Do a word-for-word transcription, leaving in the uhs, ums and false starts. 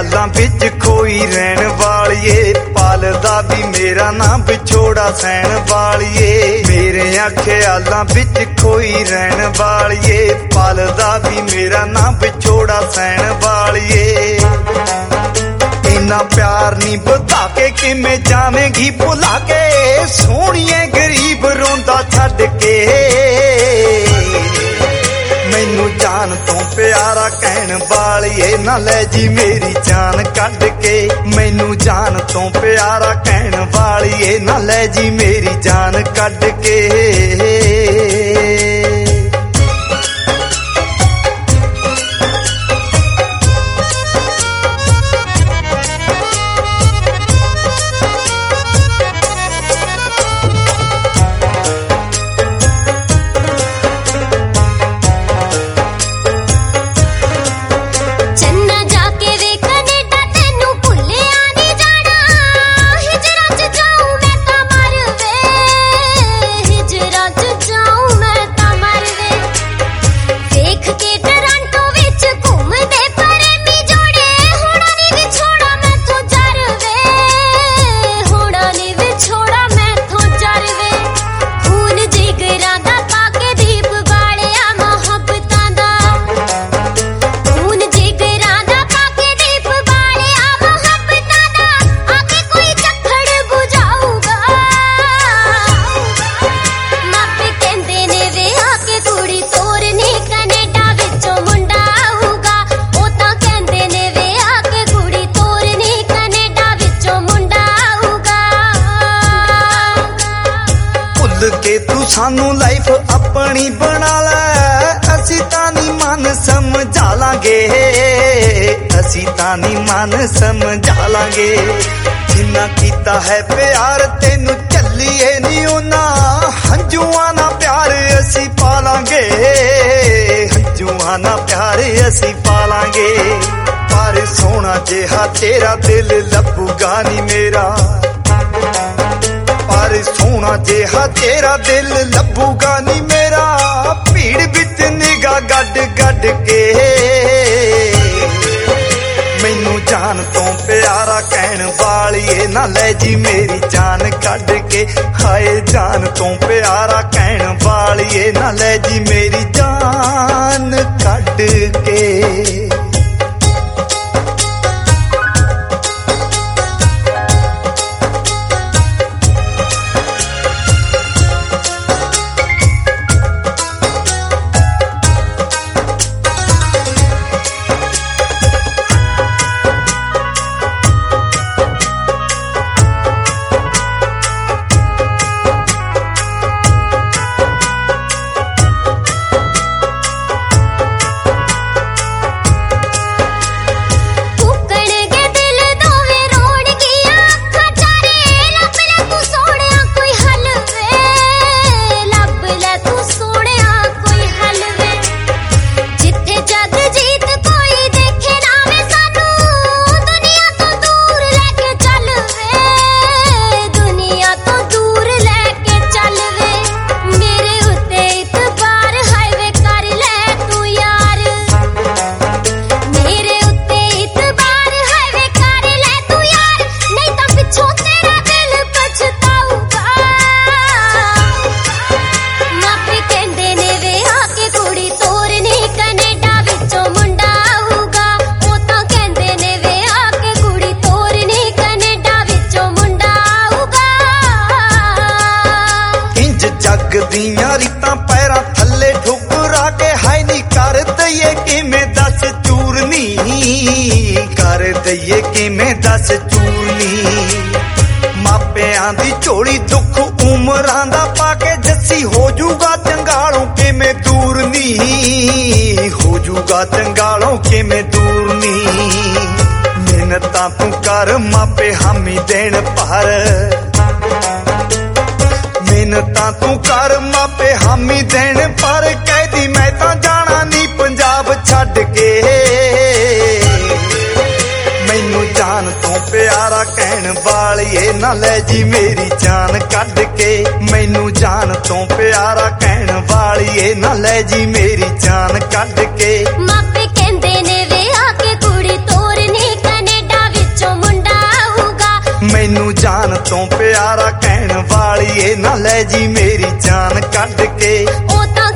ख्यालां विच खोई रहन वालिए, पालदा भी मेरा नाम विछोड़ा सहन वालिए। मेरे ख्यालां विच खोई रहन वालिए, पालदा भी मेरा नाम विछोड़ा सहन वालिए। इन्ना प्यार नी बता के किमें जावेंगी भुला के, सोहणिए गरीब रोंदा छड्ड के। मैनू जान तो प्यारा कहन वालिए, ना ले जी मेरी जान कढ के। मैनू जान तो प्यारा कहन वालिए, ना ले जी मेरी जान कढ के। सानू लाइफ अपनी बना ले, असी तानी मन समझा लांगे, असी तानी मन समझा लांगे। जिन्ना कीता है प्यार तेनू चलिए नी ओना, हंजुआ ना प्यार असी पालांगे, हंजुआ ना प्यार असी पालांगे। पर सोना जिहा तेरा दिल लबूगा नी मेरा, पर सोना जिहा तेरा दिल लबूगा नी मेरा। भीड़ विच निगाह गड गड के, मैनू जान तो प्यारा कहन वालिए, ना ले जी मेरी जान कढ के। हाय जान तो प्यारा कहन वालिए, ना ले जी मेरी जान कढ के। दियां रीतां पैरां थल्ले ठुकरा के, हाय नी कर दईए किमें दस चूरनी, कर दईए किमें दस चूरनी। मापियां दी झोली दुख उमरां दा पाके, जस्सी हो जूगा चंगालों किमें दूर नी, हो जूगा चंगालों किमें दूर नी। मिन्नतां तू कर मापे हामी देण पर, मिन्नतां तू कर मापे हामी देण पर। कहदी मैं तां जाना नी पंजाब छड्ड के, मैनू जान तो प्यारा कहन वालिए, ना ले जी मेरी जान कढ के। मैनू जान तो प्यारा कहन वालिए, ना ले जी मेरी जान कढ के। मापे कहंदे ने वे आके कुड़ी तोरनी कनेडा कहण वाली ए ना लै जी मेरी जान कट के। ओ ता